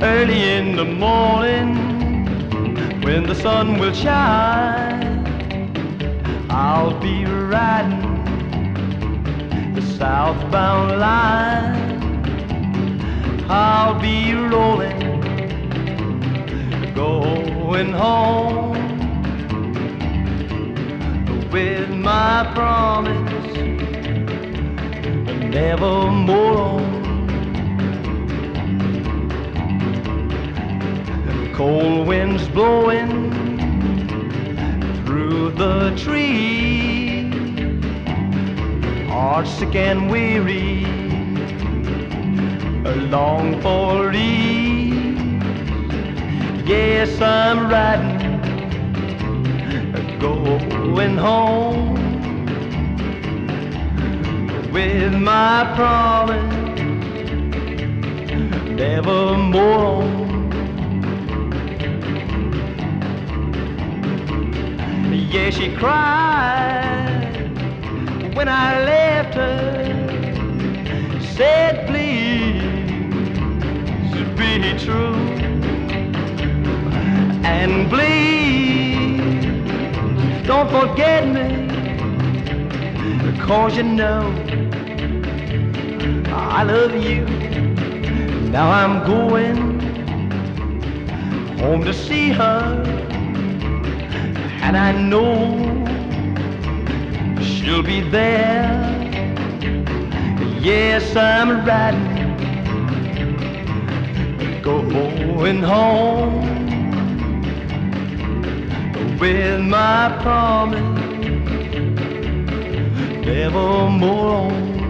Early in the morning, when the sun will shine, I'll be riding the southbound line. I'll be rolling, going home with my promise, nevermore. Cold winds blowing through the trees, heart sick and weary, long for ease. Yes, I'm riding, going home with my promise, nevermore. Yeah, she cried when I left her, said please be true, and please don't forget me, 'cause you know I love you. Now I'm going home to see her, and I know she'll be there. Yes, I'm riding, going home with my promise, nevermore.